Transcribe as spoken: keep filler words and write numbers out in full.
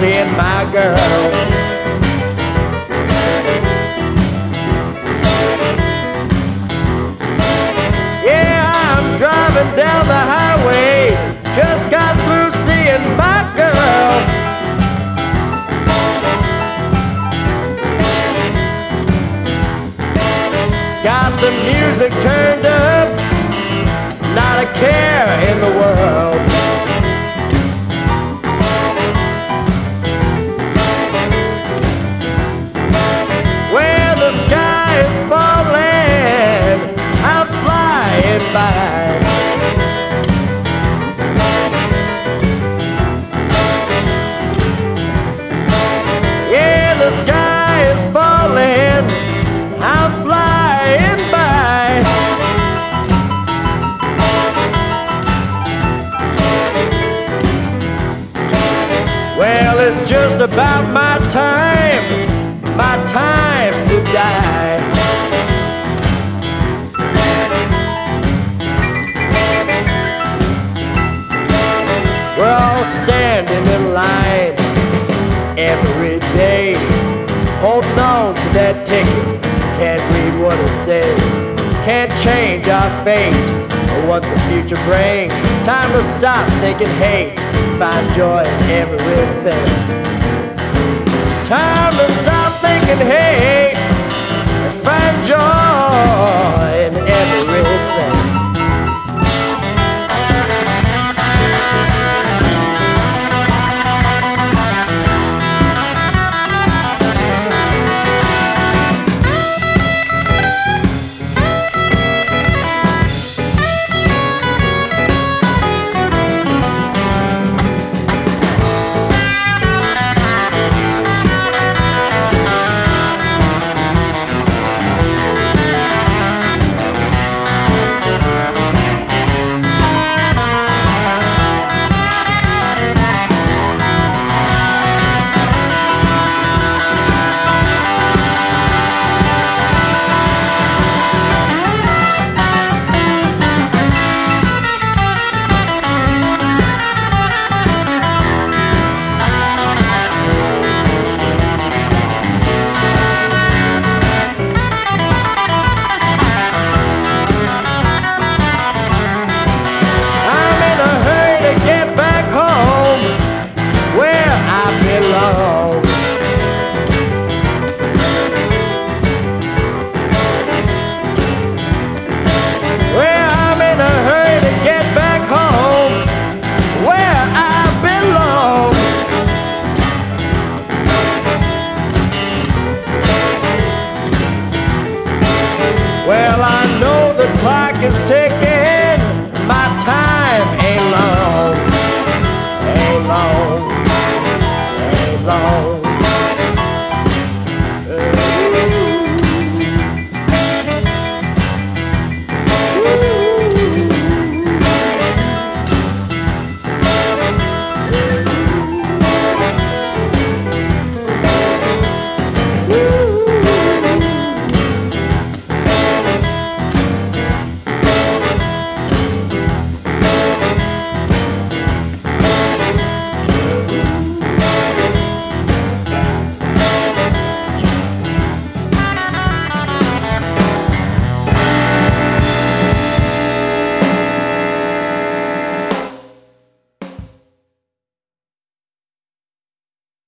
seeing my girl. Yeah, I'm driving down the highway, just got through seeing my girl. Got the music turned up, not a care in the world. Where the sky is falling, I'm flying by. Yeah, the sky is falling, I'm flying by. Well, it's just about my time, my time to die. We're all standing in line every day, holding on to that ticket. Can't read what it says, can't change our fate or what the future brings. Time to stop thinking hate, find joy in everything. Time to stop thinking hate and find joy in everything. Well, I know the clock is ticking.